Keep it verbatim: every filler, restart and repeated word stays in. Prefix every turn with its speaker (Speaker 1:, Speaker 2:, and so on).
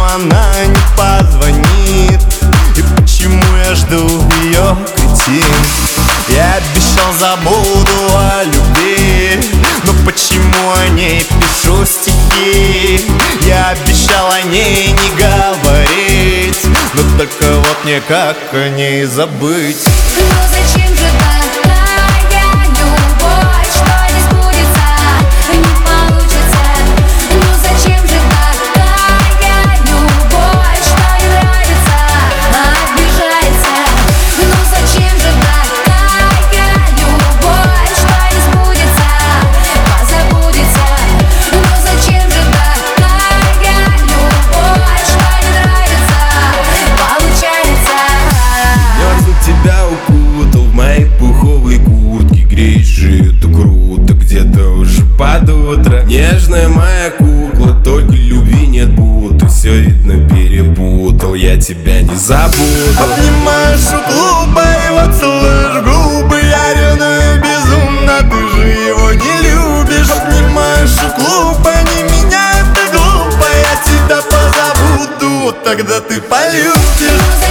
Speaker 1: она не позвонит? И почему я жду ее, кретин? Я обещал, забуду о любви, но почему о ней пишу стихи? Я обещал о ней не говорить, но только вот никак о ней забыть.
Speaker 2: Ну зачем же такая любовь, что не сбудется, не получится? Ну зачем же такая любовь, что не нравится, а обижается? Ну зачем же такая любовь, что не сбудется, позабудется? Ну зачем же такая любовь, что не нравится, получается?
Speaker 1: Мерзну тебя укутал в моей пуховой куртке, греешь жито круто, где-то уже под утро. Нежная моя кукла, только любви нет будто. Все видно перепутал, я тебя не забуду. Обнимаешь у клуба, его целуешь в губы. Я ревную безумно, ты же его не любишь. Обнимаешь у клуба, не меня, это глупо. Я тебя позабуду, тогда ты полюбишь.